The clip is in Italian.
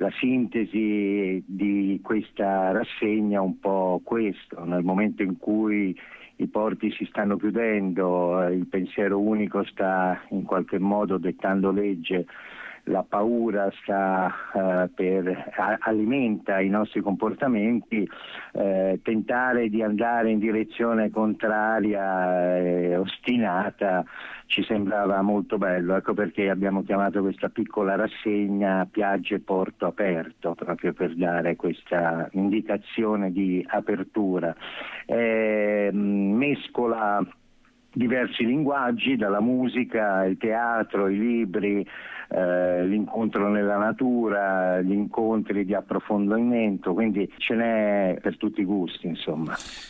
la sintesi di questa rassegna è un po' questo: nel momento in cui i porti si stanno chiudendo, il pensiero unico sta in qualche modo dettando legge, la paura alimenta i nostri comportamenti, tentare di andare in direzione contraria e ostinata ci sembrava molto bello. Ecco perché abbiamo chiamato questa piccola rassegna Piagge Porto Aperto, proprio per dare questa indicazione di apertura. Mescola diversi linguaggi, dalla musica, il teatro, i libri, l'incontro nella natura, gli incontri di approfondimento, quindi ce n'è per tutti i gusti, insomma.